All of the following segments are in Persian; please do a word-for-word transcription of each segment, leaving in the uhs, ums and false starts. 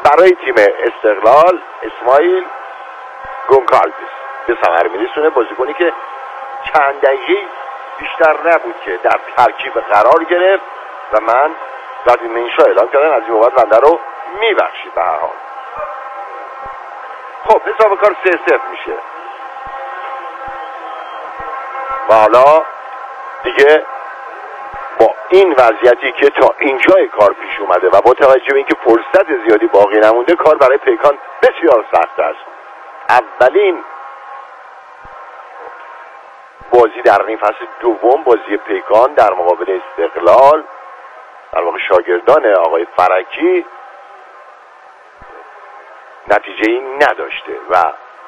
برای تیم استقلال اسماعیل گونکالویس به ثمر میرسونه. بازیکنی که چند دقیقه بیشتر نبود که در ترکیب قرار گرفت و من رادین منشا اعلام کردن از این بابت بنده رو میبخشید. به هر حال خب حساب کار سه صفر میشه و حالا دیگه با این وضعیتی که تا اینجای کار پیش اومده و با توجه به اینکه فرصت زیادی باقی نمونده، کار برای پیکان بسیار سخت است. اولین بازی در نیم فصل دوم، بازی پیکان در مقابل استقلال، در واقع شاگردان آقای فرکی، نتیجه این نداشته و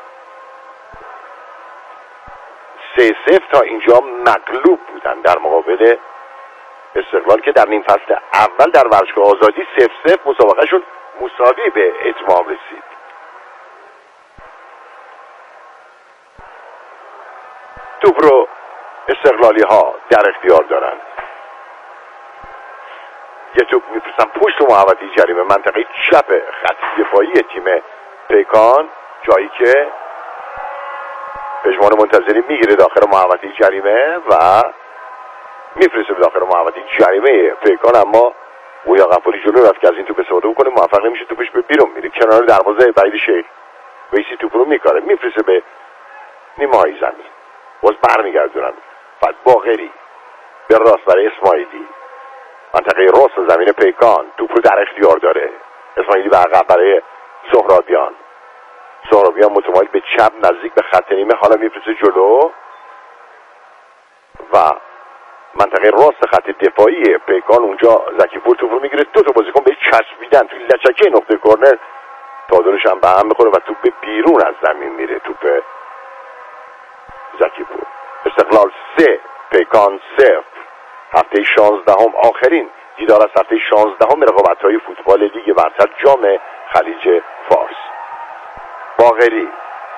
سه صفر تا اینجا مغلوب بودن در مقابل استقلال که در نیم فصل اول در ورزشگاه آزادی صفر صفر مسابقهشون مساوی به اتمام رسید. توپ رو استقلالی ها در اختیار دارن. یه توپ میفرستن پشت محوطه جریمه، منطقه چپ خط دفاعی تیم پیکان، جایی که پژمان منتظری میگیره داخل محوطه جریمه و میفرسته به داخل محوطه جریمه پیکان، اما گویا غفوری جلو رفت که از این توپ استفاده بکنه، موفق نمیشه، توپش به بیرون میره کنار دروازه بعید شیخ. ویسی توپ رو میکاره میفرسته به نیمه های زمین، باز برمیگردونن. بعد باقری به راست برای اسماعیلی، منطقه راست زمین پیکان، توپ رو در اختیار داره. اسماعیلی به عقب برای سهرابیان، سهرابیان متمایل به چپ نزدیک به خط نیمه، حالا میفرسته جلو و منطقه راست خط دفاعی پیکان اونجا زکی پور توپ رو میگیره، دو تا بازیکن به چسبیدن توی لچکه نقطه کرنر، تعادلش هم به هم میخوره و توپ به بیرون از زمین میره. توپ زکی پور. استقلال سه پیکان صفر. هفته شانزدهم آخرین دیدار از هفته شانزدهم رقابت‌های فوتبال لیگ برتر جام خلیج فارس. باقری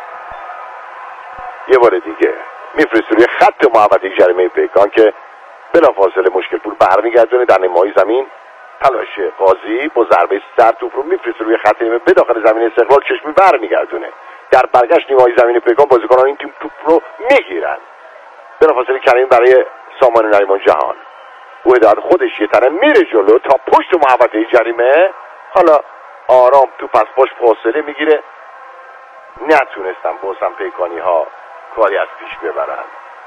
یه بار دیگه میفرسته روی خط محوطه جریمه پیکان که بلافاصله مشکل پور برمیگردونه در نیمه‌های زمین. تلاش قاضی با ضربه سر توپ رو میفرسته روی خط نیمه به داخل زمین استقلال، چشمی برمیگردونه. در برگشت نیمه‌های زمین پیکان بازیکنان این تیم توپ رو میگیرن. بلافاصله کریم برای سامان نریمان جهان، او هدایت خودش یه تنه میره جلو تا پشت محوطه جریمه. حالا آرام توپ از پاش فاصله میگیره، نتونستن بازم پیکانی ها کاری از پیش ببرن.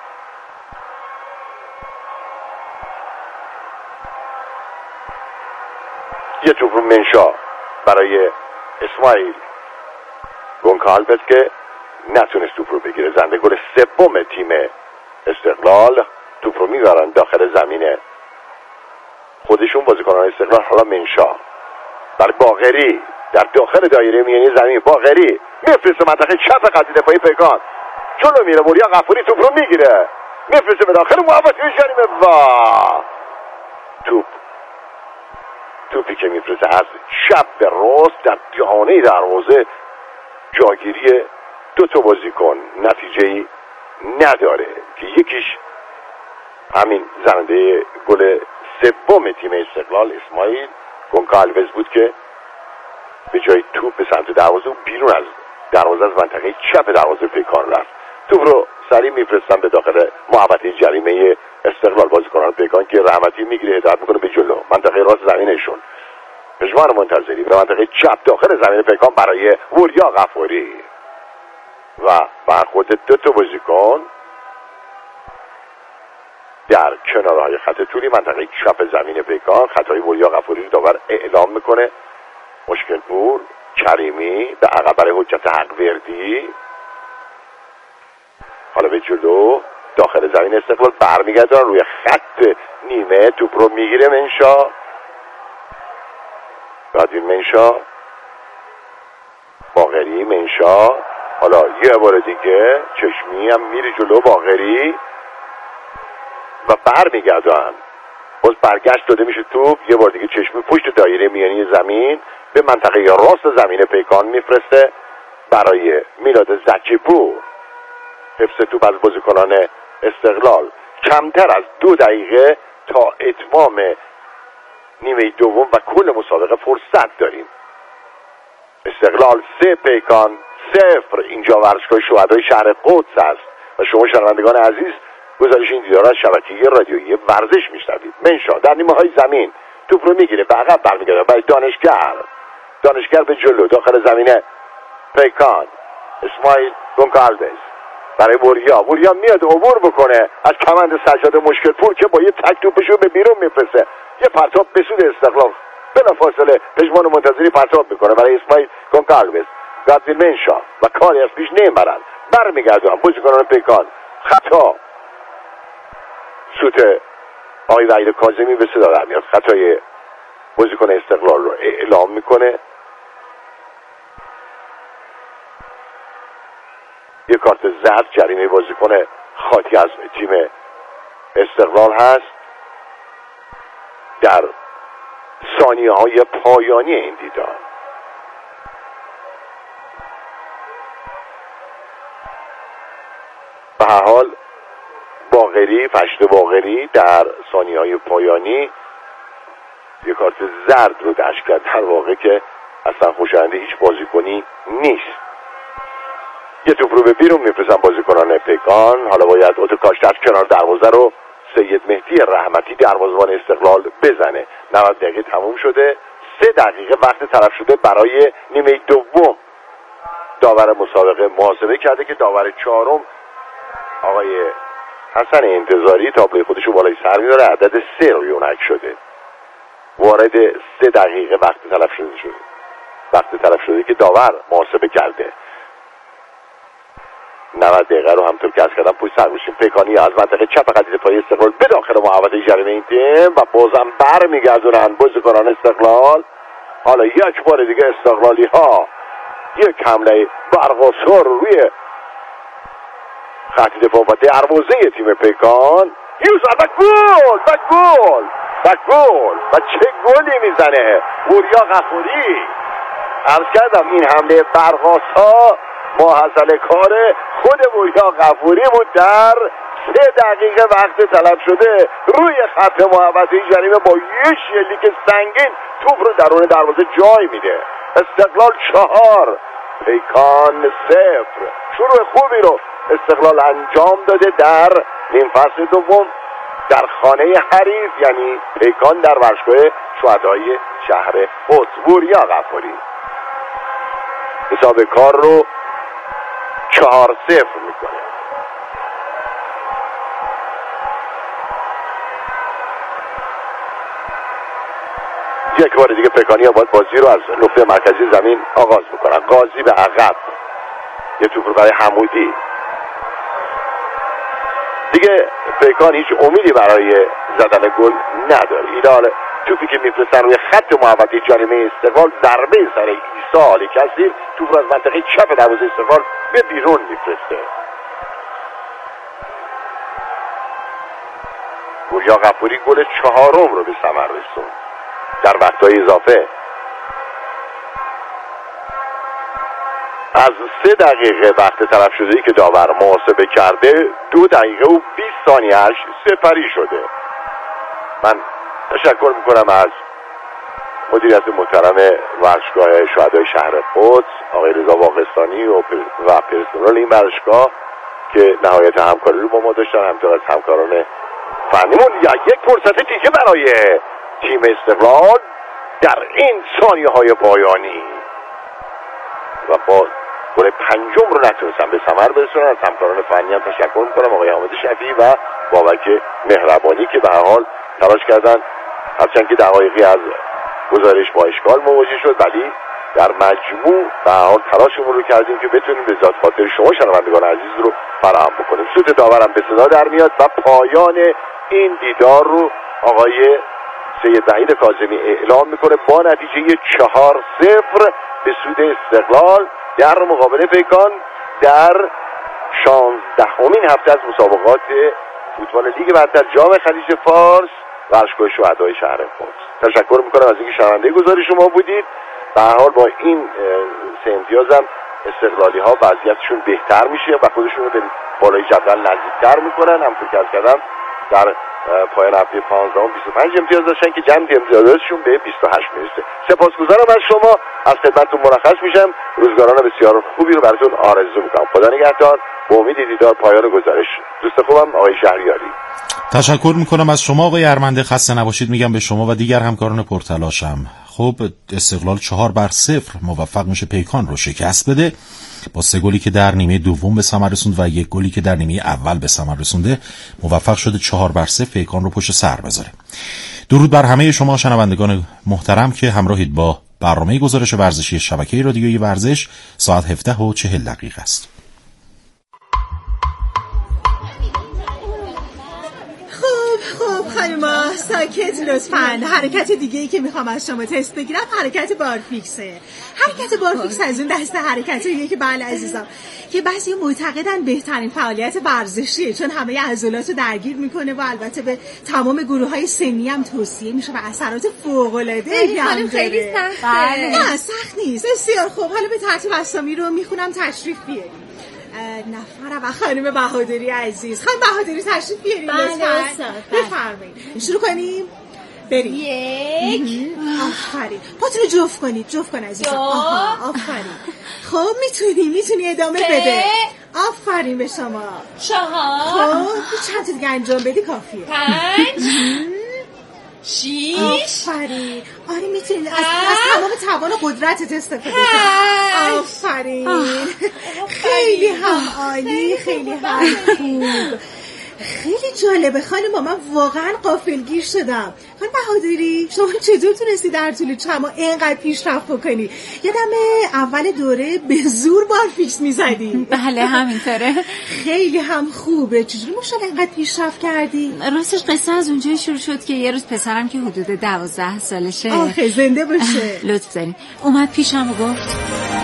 یه توپ رو منشا برای اسماعیل گونکالویس که نتونست توپ رو بگیره. زنده گل سوم تیم استقلال. توپ رو میبرن داخل زمین خودشون بازیکنان استقلال. حالا منشا برای باقری در داخل دایره میانی زمین. باقری میفرسته منطقه چپ خط دفاعی پیکان، جلو میره. وریا غفوری توپ رو میگیره میفرسته به داخل محوطه جریمه و توپ توپی که میفرسته از چپ به راست در دهانه دروازه، جاگیری دو تا بازیکن، نتیجه‌ای نداره که یکیش همین زننده گل سوم تیم استقلال اسماعیل گونکالویس بود که به جای توپ به سمت دروازه و بیرون از دروازه از منطقه چپ دروازه پیکان رفت. توپ رو سریع میفرستن به داخل محوطه جریمه استقلال. بازیکنان پیکان که رحمتی میگیره هدایت میکنه به جلو، منطقه راست زمینشون. پژمان منتظری به منطقه چپ داخل زمین پیکان برای وریا غفوری و برخورد دو تا بازیکن در کنارهای خط طولی منطقه چپ زمین پیکان. خطای وریا غفوری رو داور اعلام میکنه. مشکل پور، کریمی به عقب برای حجت حقوردی، حالا به جلو داخل زمین استقلال برمیگردن روی خط نیمه. توپ رو میگیره منشا، رادین منشا، باقری، منشا، حالا یه بار دیگه چشمی هم میره جلو باقری و برمیگردن. باز برگشت داده میشه توپ، یه بار دیگه چشمی پشت دایره میانی زمین به منطقه راست زمین پیکان میفرسته برای میلاد زکی پور. حفظ توپ از بازیکنان استقلال. کمتر از دو دقیقه تا اتمام نیمه دوم و کل مسابقه فرصت داریم. استقلال سه، پیکان صفر. اینجا ورزشگاه شهدای شهر قدس است و شما شنوندگان عزیز گزارش این دیدار از شبکه رادیویی ورزش میشنوید. منشا در نیمه های زمین توپ رو میگیره و عقب برمیگرده برای دانشگر دانشگر به جلو داخل زمینه. پیکان اسماعیل گونکالوس برای وریا وریا میاد عبور بکنه از کمند سجاد مشکل پور که با یه تک توپشو به بیرون میفرسته. یه پرتاب به سود استقلال بلافاصله پژمان منتظری پرتاب میکنه برای اسماعیل گونکالوس. گادوین منشا و کاری از پیش نمیبرن برمیگردن بازیکنان پیکان. خطا سوت آقای وحید کاظمی به صدا در میاد. خطای بازیکن استقلال رو اعلام میکنه. یک کارت زرد جریمه بازیکن خاطی از تیم استقلال هست در ثانیه های پایانی این دیدار. به هر حال باقری فشت باقری در ثانیه های پایانی یک کارت زرد رو دشت کرد در واقع که اصلا خوشاینده هیچ بازیکنی نیست. یه توپ رو به بیرون میفرستن بازیکنان پیکان. حالا باید اتوکاشت از کنار دروازه رو سید مهدی رحمتی دروازه‌بان استقلال بزنه. نود دقیقه تموم شده. سه دقیقه وقت طرف شده برای نیمه دوم. داور مسابقه محاسبه کرده که داور چهارم آقای حسن انتظاری تابلوی خودش رو بالای سر می‌داره. عدد سه رویونک شده. وارد سه دقیقه وقت تلف شده شده. وقت تلف شده که داور محاسبه کرده. نود دقیقه رو همطور که از کردم پشت سر گوشیم پیکانی از منطقه چپ خط دفاعی استقلال به داخل محوطه جریمه این تیم و بازم بر میگردونن بازیکنان استقلال. حالا یک بار دیگه استقلالی ها یک حمله برقصور روی خط دفاع و دروازه تیم پیکان. یوزا و گل و گل و گل و چه گلی میزنه وریا غفوری. عرض کردم این حمله برقاصا ماحصل کار خود وریا غفوری بود. در سه دقیقه وقت طلب شده روی خط محوطه جریمه با یه شلیک سنگین توپ رو درون دروازه جای میده. استقلال چهار پیکان صفر. شروع خوبی رو استقلال انجام داده در نیم فصل دوم در خانه حریف یعنی پیکان در ورزشگاه شهدای شهر قدس. وریا غفوری حساب کار رو چهار صفر میکنه. یک بار دیگه پیکانی ها باید بازی رو از نقطه مرکزی زمین آغاز میکنن. قاضی به عقب یه توپ رو برای حمودی. دیگه پیکان هیچ امیدی برای زدن گل نداره. ایدال توپی که میفرستن روی خط محوطه جریمه استقلال ضربه سر عیسی علی کثیر توپ رو از منطقه چپ دروازه استقلال به بیرون میفرسته. وریا غفوری گل چهارم رو به ثمر رسوند در وقت‌های اضافه. از سه دقیقه وقت طرف شده ای که داور محاسبه کرده دو دقیقه و بیست ثانیه‌اش سپری شده. من تشکر میکنم از مدیریت محترم ورزشگاه شهدای شهر قدس آقای رضا واقعستانی و پرسنل این ورزشگاه که نهایت همکاری رو با ما داشتن، همطور از همکاران فنیمون. یا یک فرصت دیگه برای تیم استقلال در این ثانیه های پایانی و با گل پنجم رو نتونستم به ثمر برسونن. از همکاران فنی هم تشکر میکنم آقای حامد شفیعی و بابک مهربانی که به هر حال تلاش کردن هرچند که دقایقی از گزارش با اشکال مواجه شد ولی در مجموع به هر حال تلاشمون رو کردیم که بتونیم به ذات خاطر شما شنوندگان عزیز رو فراهم بکنیم. سوت داورم به صدا در میاد و پایان این دیدار رو آقای سید وحید کاظمی اعلام میکنه با نتیجه چهار صفر به سود استقلال در مقابل پیکان در شانزدهمین هفته از مسابقات فوتبال لیگ برتر جام خلیج فارس ورزشگاه شهدای شهر قدس. تشکر میکنم از اینکه شنونده گزارش شما بودید. به هر حال با این سه امتیازم استقلالی ها وضعیتشون بهتر میشه و خودشون رو به بالای جدول نزدیکتر میکنن. همونطور که از کردم در پایان هفته پانزدهم بیست و پنج امتیاز داشتن که جمع امتیازشون به بیست و هشت میرسه. سپاسگزارم از شما، از خدمتتون مرخص میشم. روزگاران بسیار خوبی رو براتون آرزو میکنم. خدا نگهدار. به امید دیدار پایان گزارش. دوست خوبم آقای شهریاری. تشکر میکنم از شما آقای ارمنده. خسته نباشید میگم به شما و دیگر همکاران پرتلاشم. خب استقلال چهار بر صفر موفق میشه پیکان رو شکست بده با سه گلی که در نیمه دوم به ثمر رسوند و یک گلی که در نیمه اول به ثمر رسونده. موفق شده چهار بر صفر پیکان رو پشت سر بذاره. درود بر همه شما شنوندگان محترم که همراهید با برنامه گزارش ورزشی شبکه رادیویی ورزش. ساعت هفده و چهل دقیقه است. خب خانما ساکت لطفاً. حرکت دیگه ای که میخوام از شما تست بگیرم حرکت بارفیکسه. حرکت بارفیکس از اون دسته حرکتیه که بله عزیزم که بعضی معتقدن بهترین فعالیت ورزشیه، چون همه عضلات رو درگیر میکنه و البته به تمام گروه‌های سنی هم توصیه میشه و اثرات فوق‌العاده‌ای هم خیلی داره. سخته. نه سخت نیست. بسیار خوب. حالا به ترتیب اسامی رو میخونم تشریف بیارید. نفر و خانم بهادری عزیز. خانم بهادری تشریف بیارید لطفاً. بفرمایید. شروع کنیم. بریم. یک. آفرین. پاتون رو جفت کنید. جفت کن عزیزم. آها آفرین. خب میتونی میتونی ادامه بده. آفرین به شما. چهار. خب چند تا دیگه انجام بدی کافیه. پنج. شیش. آفرین. آره میتونید از, از تمام توان و قدرتت استفاده کنید. آفرین. خیلی هم عالی. خیلی هم خوب. خیلی جالبه خانم. من واقعا غافلگیر شدم. خانم بهادری شما چطور تونستی در طول چند ماه اینقدر پیشرفت بکنی؟ یادم اول دوره به زور بارفیکس میزدی. بله همینطوره. خیلی هم خوبه. چجوری ماشاءالله اینقدر پیشرفت کردی؟ راستش قصه از اونجایی شروع شد که یه روز پسرم که حدود دوازده سالشه، آخه زنده باشه، لطف دارین، اومد پیشم و گفت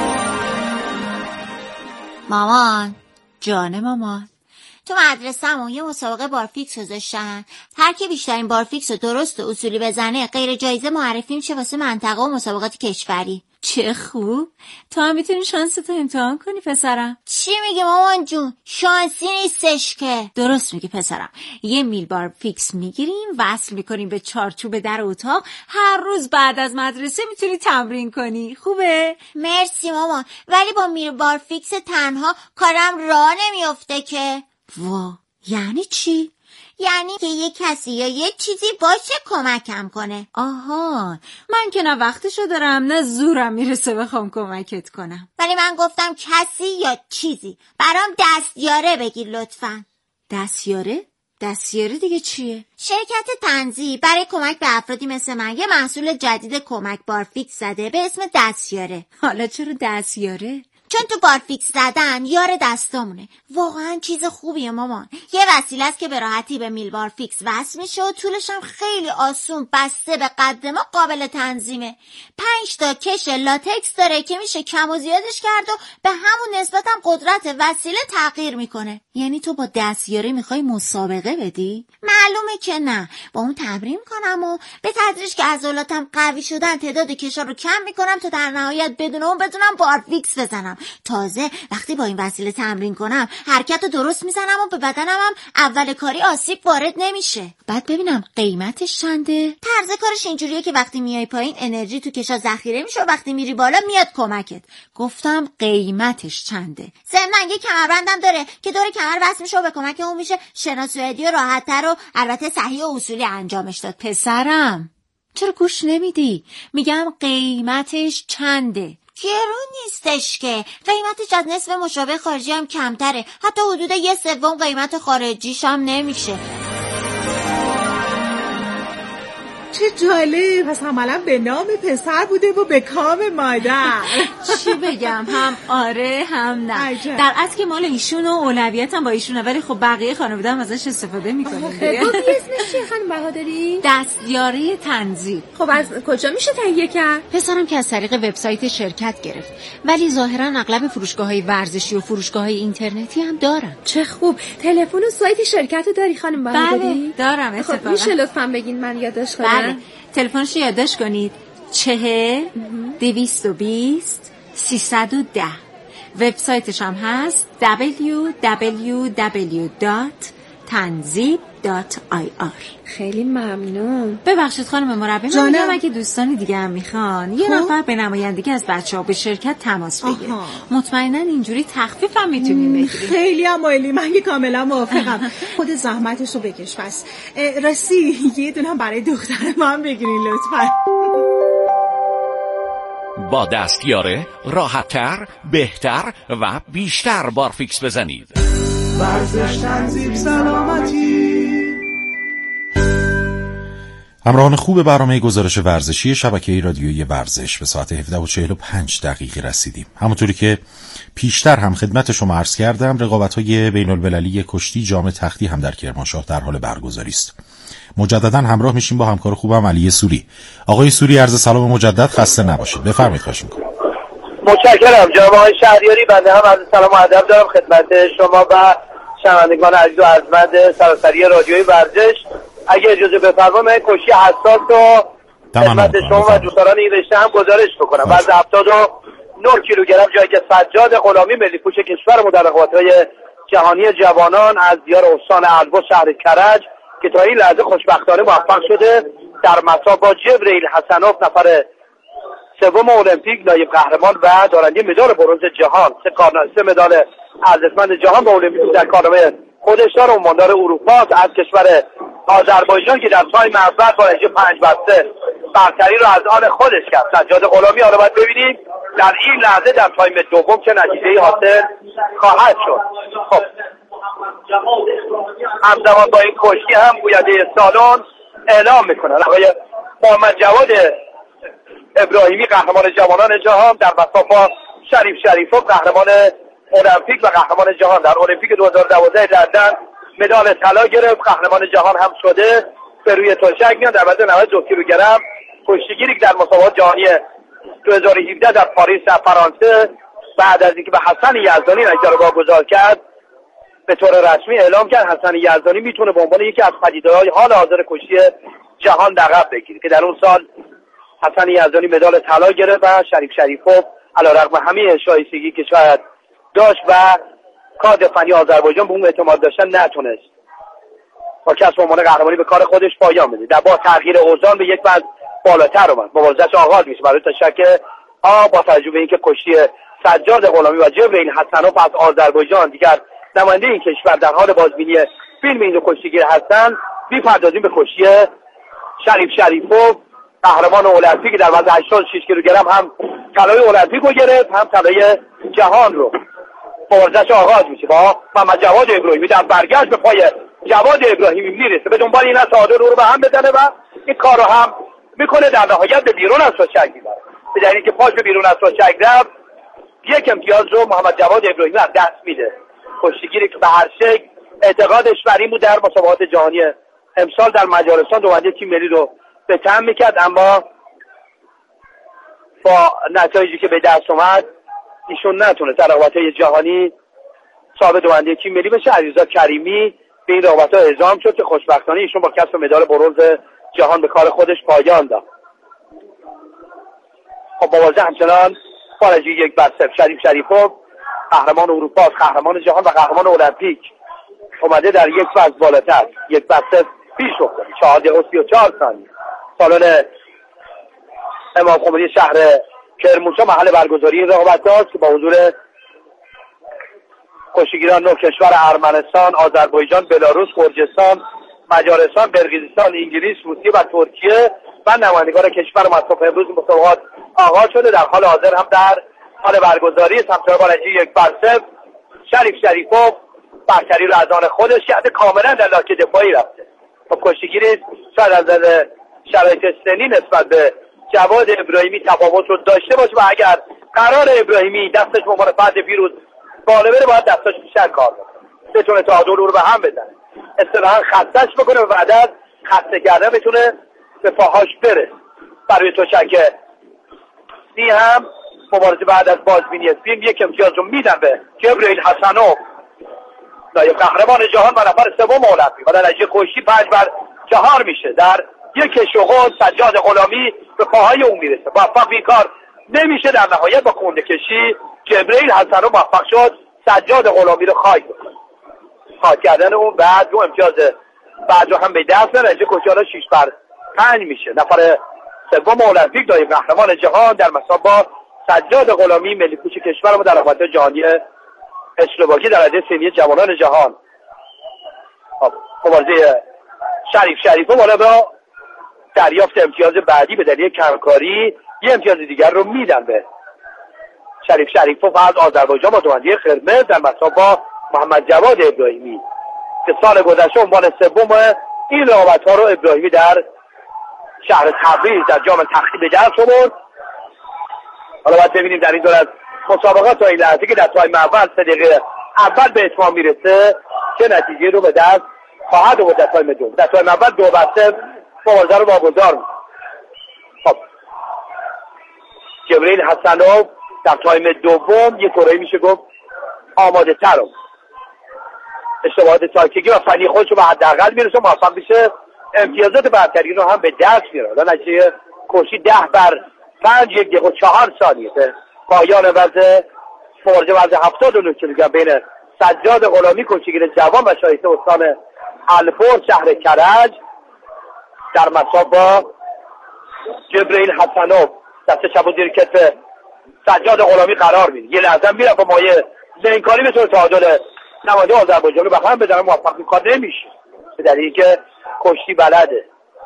مامان، جان مامان، تو مدرسه‌مون یه مسابقه بارفیکس گذاشتن. هر کی بیشترین بارفیکس رو درست و اصولی بزنه غیر جایزه معرفی میشه واسه منطقه و مسابقات کشوری. چه خوب. تو هم میتونی شانستو امتحان کنی پسرم. چی میگی مامان جون؟ شانسی نیستش که. درست میگی پسرم. یه میل بارفیکس میگیریم، وصل میکنیم به چارچوب در اتاق، هر روز بعد از مدرسه میتونی تمرین کنی. خوبه؟ مرسی مامان، ولی با میل بارفیکس تنها کارم راه نمیافته که. وا، یعنی چی؟ یعنی که یه کسی یا یه چیزی باشه کمکم کنه. آها، من که نه وقتشو دارم نه زورم میرسه بخوام کمکت کنم. ولی من گفتم کسی یا چیزی. برام دستیاره بگیر لطفاً. دستیاره؟ دستیاره دیگه چیه؟ شرکت تنزی برای کمک به افرادی مثل من یه محصول جدید کمک بارفیکس زده به اسم دستیاره. حالا چرا دستیاره؟ چون تو بارفیکس زدن یار دستامونه. واقعا چیز خوبیه مامان. یه وسیله است که به راحتی به میل بارفیکس وصل میشه و طولش هم خیلی آسون بسته به قد ما قابل تنظیمه. پنج تا کش لاتکس داره که میشه کم و زیادش کرد و به همون نسبت هم قدرت وسیله تغییر میکنه. یعنی تو با دستیاره میخوای مسابقه بدی؟ معلومه که نه. با اون تمرین کنم و به تدریج که عضلاتم قوی شدن تعداد کشا رو کم میکنم تا در نهایت بدون اون بتونم بارفیکس بزنم. تازه وقتی با این وسیله تمرین کنم حرکت رو درست میزنم و به بدنم هم اول کاری آسیب وارد نمیشه. بعد ببینم قیمتش چنده؟ طرز کارش اینجوریه که وقتی میای پایین انرژی تو کشا ذخیره میشه و وقتی میری بالا میاد کمکت. گفتم قیمتش چنده؟ ضمن یه کمربندم داره که دور کمر وصل میشه و به کمک اون میشه شناسایی و راحت‌تر و البته صحیح و اصولی انجامش داد. پسرم چرا گوش نمیدی؟ میگم قیمتش چنده؟ گرون نیستش که. قیمتش از نصف مشابه خارجی هم کمتره. حتی حدود یه سوم قیمت خارجیش هم نمیشه. چه جالب. پس عملا به نام پسر بوده و به کام مادر. چی بگم، هم آره هم نه. عجب. در اصل که مال ایشون و اولویت هم با ایشونه، ولی خب بقیه خانواده هم ازش استفاده میکنه. خب اسمش چیه خانم بهادری؟ دستیاره تنزیل. خب از کجا میشه تهیه کرد؟ پسرم که از طریق وبسایت شرکت گرفت، ولی ظاهرا اغلب فروشگاه‌های ورزشی و فروشگاه‌های اینترنتی هم دارن. چه خوب. تلفن و سایت شرکت رو داری خانم بهادری؟ بله دارم اتفاقا. خب میشه لطفاً بگین من یادداشت کنم؟ بله. تلفنش رو یادداشت کنید. چهل دویست و بیست سیصد و ده. وبسایتش هم هست دبلیو دبلیو دبلیو دات تنزیب دات آی آر. خیلی ممنون. ببخشید خانم مربی، من میگم اگه دوستانی دیگه هم میخوان یه نفر به نمایندگی از بچه‌ها به شرکت تماس بگیره، مطمئنا اینجوری تخفیف هم میتونیم بگیریم. خیلی هم عالی، من که کاملا موافقم. خود زحمتش رو بکش. پس راستی یه دونه هم برای دختر من بگیرین لطفا. با دستیاره راحت‌تر، بهتر و بیشتر بارفیکس بزنید. ورزش تنظیم سلامتی. همراهان خوب برنامه گزارش ورزشی شبکه رادیویی ورزش، به ساعت هفده و چهل و پنج دقیقه رسیدیم. همونطوری که پیشتر هم خدمت شما عرض کردم، رقابت‌های بین‌المللی کشتی جام تختی هم در کرمانشاه در حال برگزاری است. مجددا همراه میشیم با همکار خوبم علی سوری. آقای سوری، عرض سلام مجدد، خسته نباشید. بفرمایید. خواهش می‌کنم. متشکرم جناب آقای شهریاری. بنده هم عرض سلام و ادب دارم خدمت شما و شنوندگان عزیز و ارجمند سراسری رادیوی ورزش. اگه اجازه بفرمایید کشتی حساس رو خدمت شما و دوستان این رشته هم گزارش بکنم. وزن هفتاد و نه کیلوگرم جایی که سجاد غلامی ملی پوش کشورمون در رقابت‌های جهانی جوانان از دیار استان البرز شهر کرج که تا این لحظه خوشبختانه موفق شده در مسابقه با جبرئیل حسنوف نفر سوم المپیک نایب قهرمان و دارنده مدال برنز جهان، سه کارنا سه مدال ارزشمند جهان با المپیک در کارنامه خودش داره. عنواندار اروپا از کشور آذربایجان که در تایم اول با نتیجه پنج بسته برتری رو از آن خودش کرد. سجاد غلامی حالا باید ببینیم در این لحظه در تایم دوم چه نتیجه‌ای حاصل خواهد شد. خب همزمان با این کشتی هم گوینده سالن اعلام میکنه آقای محمد جواد ابراهیمی قهرمان جوانان جهان در مسابقه، شریف شریفوف قهرمان المپیک و قهرمان جهان در المپیک دو هزار و دوازده لندن مدال طلا گرفت، قهرمان جهان هم شده. به روی تشک میاد در وزن نود و دو کیلوگرم کشتیگیری در مسابقات جهانی دو هزار و هفده در پاریس در فرانسه بعد از اینکه به حسن یزدانی نتیجه رو واگذار کرد به طور رسمی اعلام کرد حسن یزدانی میتونه به عنوان یکی از پدیده‌های حال حاضر کشتی جهان لقب بگیره که در اون سال حسن یزدانی مدال طلا گرفت و شریف شریفوف علیرغم همه شایستگی که شاید داشت و کاد فنی آذربایجان به اون اعتماد داشتن نتونست با کسب عنوان قهرمانی به کار خودش پایان بده. در با تغییر اوزان به یک وزن بالاتر اومد. مبارزه‌اش آغاز میشه برای تشک ها با توجه به اینکه کشتی سجاد غلامی و جبرئیل حسنوف از آذربایجان دیگر نماینده این کشور در حال بازبینی فیلم این دو کشتیگیر هستند، می‌پردازیم به کشتی شریف شریفوف قهرمان المپیک در وزن هشتاد و شش کیلوگرم هم طلای المپیک رو گرفت هم طلای جهان رو. مبارزه‌اش آغاز میشه با محمد جواد ابراهیمی در برگشت به پای جواد ابراهیمی میرسه به دنبال این است تعادل رو به هم بزنه و این کار رو هم میکنه. در نهایت به بیرون از تشک میبره به دلیلی که پاش به بیرون از تشک رفت یک امتیاز رو محمد جواد ابراهیمی از دست میده. کشتیگیری که به هر شکل اعتقادش بر این بود در مسابقات جهانی امسال در مجارستان دوندگی تیم ملی رو به تم میکرد، اما با نتایجی که به دست اومد ایشون نتونه در رقابت‌های جهانی صاحب دوندگی تیم ملی بشه. علیرضا کریمی به این رقابت‌ها اعزام شد که خوشبختانه ایشون با کسب مدال برنز جهان به کار خودش پایان داد. خب مبارزه همچنان خارجی یک بر صفر. شریف شریفوف قهرمان اروپا، قهرمان جهان و قهرمان المپیک اومده در یک فاز بالاتر، یک بر صفر پیش افتاده. چهار دقیقه و سی و چهار ثانیه. سالن امام خمینی شهر کرمانشاه محل برگزاری این رقابت‌هاست که با حضور کشتیگیران نو کشور ارمنستان، آذربایجان، بلاروس، گرجستان، مجارستان، قرقیزستان، انگلیس، روسیه و ترکیه و نمایندگان کشور مصاف امروز مسابقات آغاز شده. در حال حاضر هم در حال برگزاری است. همچنان با نتیجه یک بر صفر شریف شریفوف برتری رو از آن خودش کرده، کاملا در لاک دفاعی رفته. خب کشتیگیری شاید از نظر شرایط سنی نسبت به جواد ابراهیمی تفاوت رو داشته باشه و اگر قرار ابراهیمی دستش به عنوان فرد پیروز بالا بره باید دستش بیشتر کار کنه، بتونه تعادل رو به هم بزنه، اصطلاحاً خستش بکنه و بعد از خسته کردن بتونه به پاهاش بره. برای تشک سی هم مبارزه بعد از بازبینی فیلم یک امتیاز رو میدن به جبرئیل حسنوف نایب قهرمان جهان و نفر سوم المپیک و در نتیجه کشتی پنج بر چهار میشه. در یک شغل سجاد غلامی به پاهای اون میرسه، موفق این کار نمیشه. در نهایت با کنده کشی جبرئیل حسنوف موفق شد سجاد غلامی رو خواهی بکنه. خاک کردن اون بعد دو امتیاز بعد رو هم به دست میاره. اینجا کشیالا شش بر پنج میشه. نفر سوم المپیک دایم قهرمان جهان در مسابقه با سجاد غلامی ملی کوچ کشورمون در رقابت جهانی اسلواکی در رده سنی جوانان جهان. مبارزه شریف شریفو بالا با دریافت امتیاز بعدی به دلیل کمکاری یه امتیاز دیگر رو میدن به شریف شریفو از آذربایجان با دوندی قرمز در مسابقه با محمد جواد ابراهیمی که سال گذشته عنوان سوم این رقابت‌ها رو ابراهیمی در شهر تبریز در جام تختی به دست آورد. حالا باید ببینیم در این دور از مسابقات تا این لحظه که در تایم اول سه دقیقه اول به اتمام میرسه چه نتیجه رو به دست خواهد آورد. در تایم دوم در تایم اول دو بر صفر مبارزه رو واگذار می‌کنه. خب جبریل حسنوف در تایم دوم یه طوری میشه گفت آماده تر و اشتباهات تاکتیکی و فنی خودش رو به حداقل میرسه موفق میشه امتیازات برتری رو هم به دست میاره. حالا نتیجه کشی ده بر پنج یک دقیقه و چهار ثانیه به پایان وضع مبارزه وضع هفتاد و نه کیلوگرم بین سجاد غلامی کشتیگیر جوان و شایسته استان الپور شهر کرج در مسابقه با جبریل حسنوف دست چپ و زیر کتف سجاد غلامی قرار میده. یه لحظه میره با مایه زنکاری به طور تعادل نماینده آذربایجان رو به هم بزنه موفق میکار نمیشه به دلیل اینکه کشتی بلده.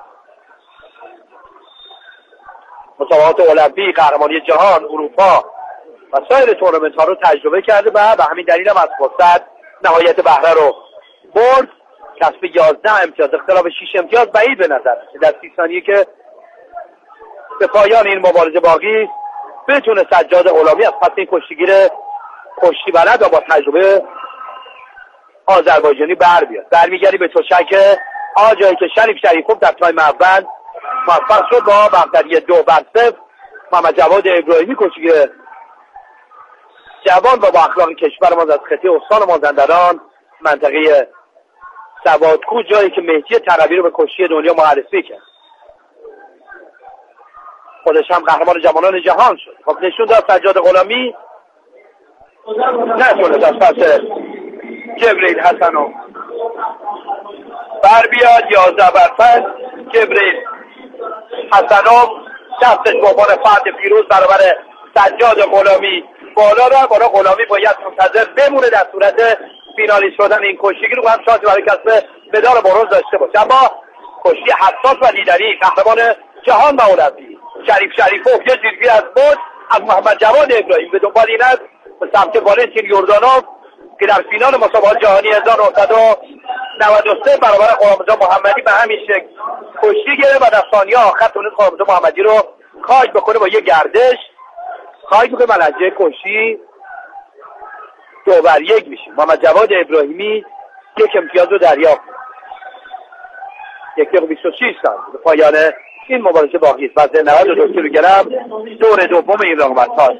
مسابقات المپیک، قهرمانی جهان، اروپا و سایر تورنمنت ها رو تجربه کرده و به همین دلیل هم از فرصت نهایت بهره رو برد. کسب یازده امتیاز، اختلاف شش امتیاز بعید به نظر در سی ثانیه که به پایان این مبارزه باقی بتونه سجاد غلامی از پس این کشتیگیر کشتی بلد و با تجربه آذربایجانی بر بیاد. برمیگردی به تشک آجایی که شریف شریفوف در تایم اول موفق شد با برتری دو بر صفر محمد جواد ابراهیمی کشتیگیر جوان و با اخلاق کشور ما از خطه استان مازندران منطقه سوادکوه جایی که مهدی طربی رو به کشتی دنیا معرفی کرد. خودش هم قهرمان جوانان جهان شد. خب نشون داد سجاد غلامی نتونه از پس جبریل حسنوف بر بیاد. یازده بر پنج جبریل حسنوف دستش به عنوان فرد پیروز برابر سجاد غلامی بالا را بالا. غلامی باید منتظر بمونه در صورت فینالی شدن این کشتی رو هم شانسی برای کسب مدال برنز داشته باشه. اما کشتی حساس و لیدری قهرمان جهان و المپیک شریف شریفوف یه زیرگیری از بود از محمد جواد ابراهیمی به دنبال این است به سمت والنتین یوردانوف که در فینال مسابقات جهانی هزار و نهصد و نود و سه برابر غلامرضا محمدی به همین شکل کشتی گرفت و در ثانیه آخر تونست غلامرضا محمدی رو خاک بکنه با یه گردش خاک بکنه و نتیجه کشتی دو بر یک میشه. محمد جواد ابراهیمی یک امتیاز رو دریافت یک دقیقه و بیست و شش ثانیه به پایان این مبارزه باقی است. وزن نود و دو کیلوگرم دور دوم این رقابت هاست.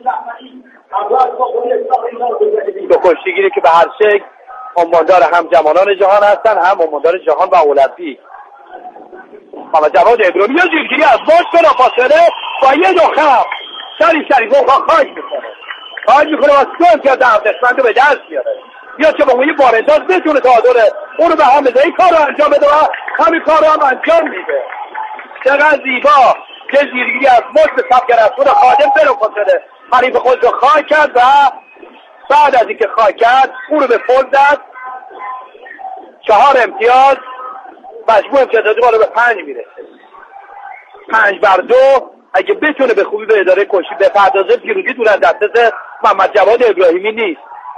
دو کشتیگیری که به هر شکل عنواندار هم جوانان جهان هستن هم عنواندار جهان و المپیک. محمد جواد ابراهیمی یه زیرگیری از باش بلا فاصله با یه دو خم شریف شریفوف خاک میکنه خاک میکنه و دو امتیاز ارزشمند رو به دست میاره. یا که با اون یه بارنداز بتونه تعادل اون رو به هم بزنه این کار رو انجام بده و همین کار رو هم انجام میده. چقدر زیبا که زیرگیری از مشت به سب گرفت خادم بلا فاصله حریف خود رو خاک کرد و بعد از اینکه خاک کرد اون رو به فول زد. چهار امتیاز مجموع امتیازاتی بالا به پنج میرسه. پنج بر دو اگه بتونه به خوبی به اداره کشتی بپردازه پیروزی دور از دسترس محمد جواد ابراهیمی نیست.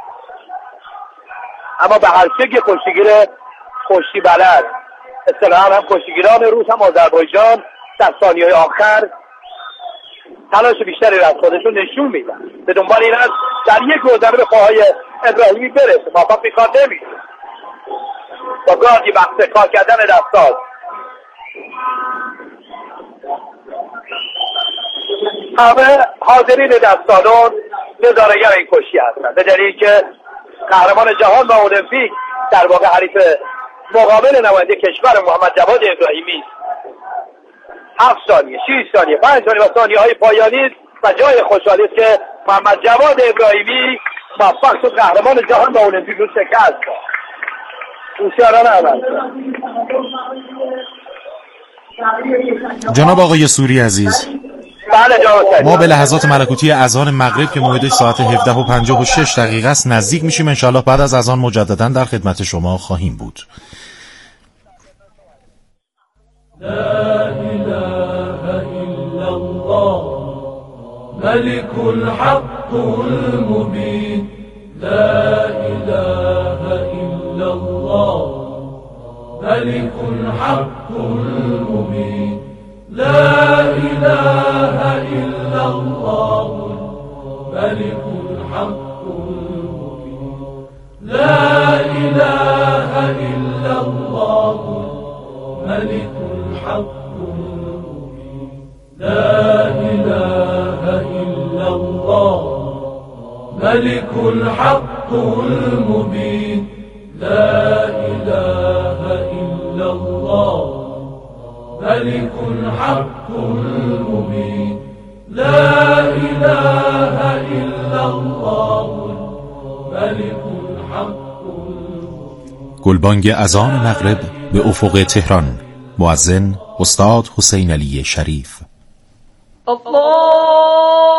اما به هر شکل کشتیگیر کشتی بلد اصطلاحاً هم کشتیگیران روس هم آذربایجان در ثانیه‌های آخر تلاش بیشتری را از خودشون نشون میدن. به دنبال این است در یک روزنه به پاهای ابراهیمی برسه موفق به کار نمیشه. با گاردی وقت کار کردن دستاز همه حاضرین دستالون نظاره‌گر این کشتی هستند به دلیل که قهرمان جهان و المپیک در واقع حریف مقابل نماینده کشور محمد جواد ابراهیمی هفت ثانیه، شش ثانیه، پنج ثانیه و ثانیه های پایانی و جای خوشحالی است که محمد جواد ابراهیمی موفق شد قهرمان جهان و المپیک رو شکست داد. هوشیارانه عمل. جناب آقای سوری عزیز، بله جناب، ما به لحظات ملکوتی اذان مغرب که موعدش ساعت هفده و پنجاه و شش دقیقه است نزدیک میشیم. انشالله بعد از اذان مجددا در خدمت شما خواهیم بود. لا إله إلا الله ملك الحق المبين لا إله إلا الله ملك الحق المبين لا إله إلا الله ملك الحق المبين لا إله إلا الله ملك الحق المبين لا إله إلا الله ملك الحق المبين لا إله إلا الله ملك الحق المبين لا إله إلا الله ملك الحق المبين. گلبانگ اذان مغرب به افق تهران. مؤذن استاد حسین علی شریف. الله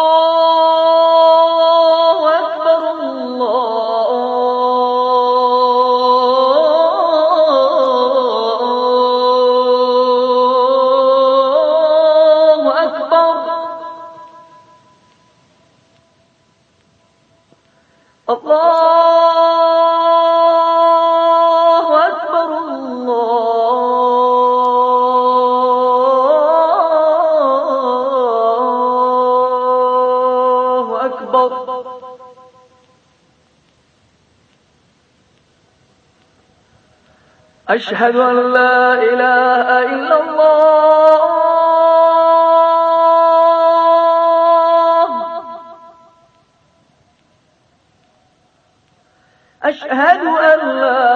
أشهد أن لا إله إلا الله أشهد أن لا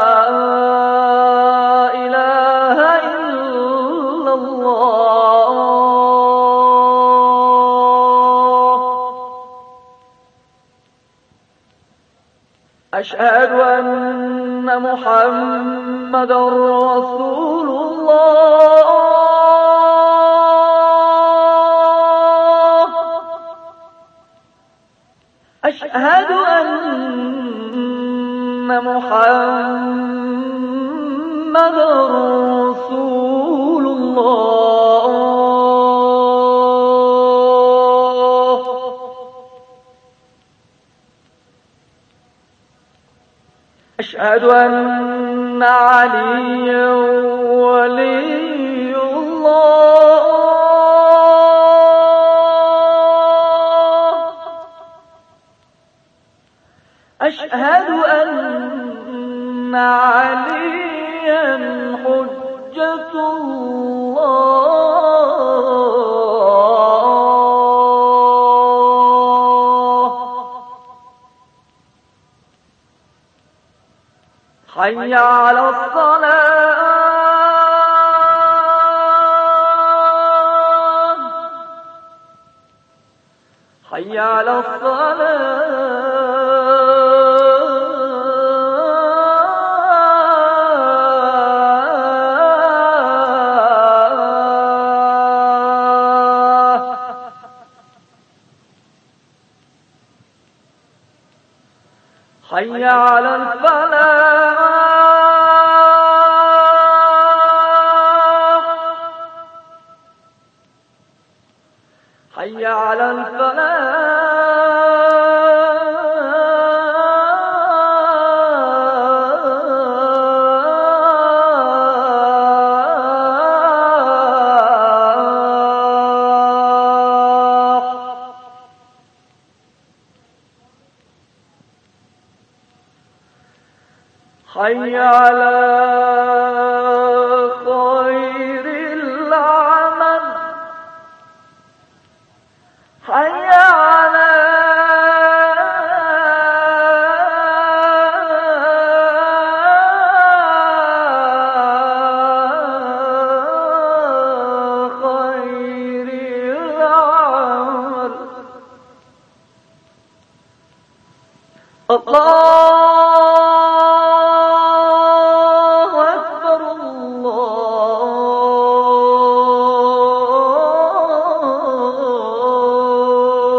إله إلا الله أشهد أن محمد رسول الله أشهد أن محمد رسول الله أشهد أن عليا ولي الله أشهد أن عليا حجة الله حي على الصلاة حي على الصلاة حي على الفلاح حي على الفلاح حي على خير العمل حي على خير العمل الله